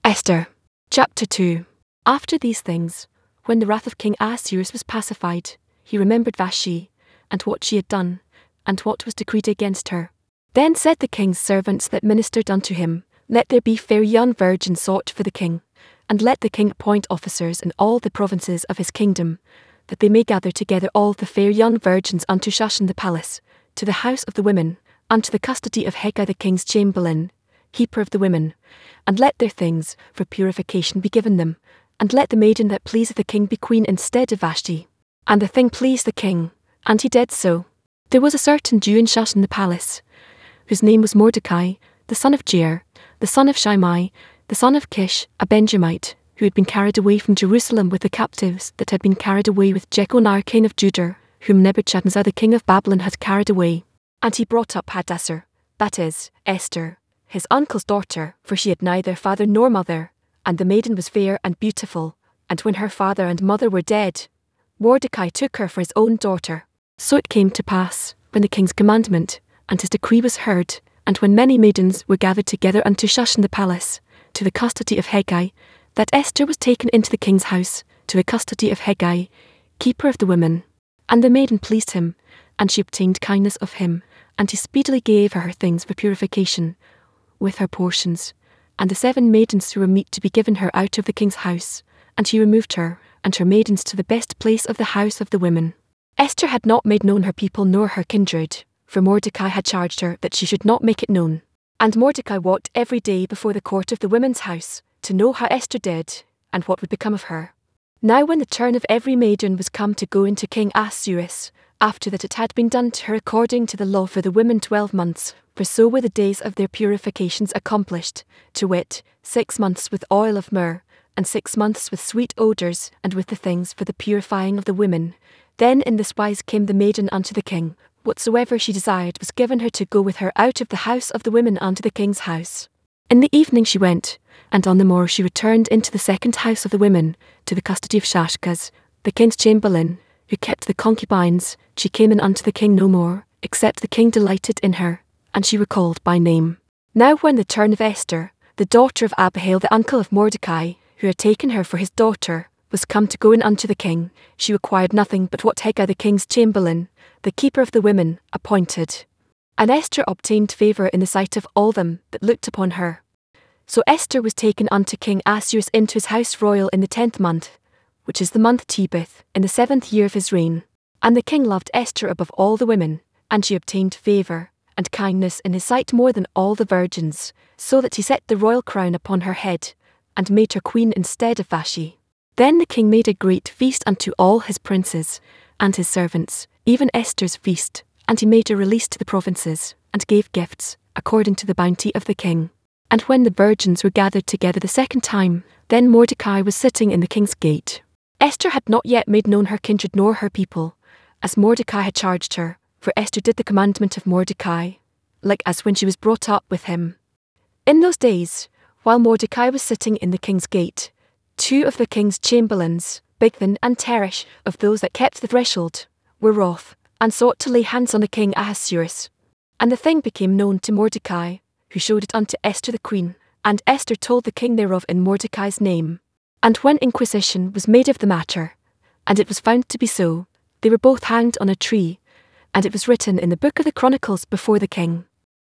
Esther. Chapter 2. After these things, when the wrath of King Ahasuerus was pacified, he remembered Vashti, and what she had done, and what was decreed against her. Then said the king's servants that ministered unto him, Let there be fair young virgins sought for the king, and let the king appoint officers in all the provinces of his kingdom, that they may gather together all the fair young virgins unto Shushan the palace, to the house of the women, unto the custody of Hegai the king's chamberlain, keeper of the women, and let their things for purification be given them, and let the maiden that pleaseth the king be queen instead of Vashti. And the thing pleased the king, and he did so. There was a certain Jew in Shushan the palace, whose name was Mordecai, the son of Jair, the son of Shimei, the son of Kish, a Benjamite, who had been carried away from Jerusalem with the captives that had been carried away with Jeconiah king of Judah, whom Nebuchadnezzar the king of Babylon had carried away. And he brought up Hadassah, that is, Esther, his uncle's daughter, for she had neither father nor mother, and the maiden was fair and beautiful, and when her father and mother were dead, Mordecai took her for his own daughter. So it came to pass, when the king's commandment and his decree was heard, and when many maidens were gathered together unto Shushan the palace, to the custody of Hegai, that Esther was taken into the king's house, to the custody of Hegai, keeper of the women. And the maiden pleased him, and she obtained kindness of him, and he speedily gave her things for purification, with her portions, and the 7 maidens who were meet to be given her out of the king's house, and he removed her, and her maidens to the best place of the house of the women. Esther had not made known her people nor her kindred, for Mordecai had charged her that she should not make it known. And Mordecai walked every day before the court of the women's house, to know how Esther did, and what would become of her. Now when the turn of every maiden was come to go into King Ahasuerus, after that it had been done to her according to the law for the women 12 months, for so were the days of their purifications accomplished, to wit, 6 months with oil of myrrh, and 6 months with sweet odours, and with the things for the purifying of the women. Then in this wise came the maiden unto the king, whatsoever she desired was given her to go with her out of the house of the women unto the king's house. In the evening she went, and on the morrow she returned into the second house of the women, to the custody of Shashgaz, the king's chamberlain, who kept the concubines. She came in unto the king no more, except the king delighted in her, and she recalled by name. Now when the turn of Esther, the daughter of Abihail the uncle of Mordecai, who had taken her for his daughter, was come to go in unto the king, she required nothing but what Hegai the king's chamberlain, the keeper of the women, appointed. And Esther obtained favour in the sight of all them that looked upon her. So Esther was taken unto King Ahasuerus into his house royal in the 10th month, which is the month Tebeth, in the 7th year of his reign. And the king loved Esther above all the women, and she obtained favour and kindness in his sight more than all the virgins, so that he set the royal crown upon her head, and made her queen instead of Vashti. Then the king made a great feast unto all his princes, and his servants, even Esther's feast, and he made a release to the provinces, and gave gifts, according to the bounty of the king. And when the virgins were gathered together the second time, then Mordecai was sitting in the king's gate. Esther had not yet made known her kindred nor her people, as Mordecai had charged her, for Esther did the commandment of Mordecai, like as when she was brought up with him. In those days, while Mordecai was sitting in the king's gate, 2 of the king's chamberlains, Bigthan and Teresh, of those that kept the threshold, were wroth, and sought to lay hands on the king Ahasuerus. And the thing became known to Mordecai, who showed it unto Esther the queen, and Esther told the king thereof in Mordecai's name. And when inquisition was made of the matter, and it was found to be so, they were both hanged on a tree, and it was written in the book of the Chronicles before the king.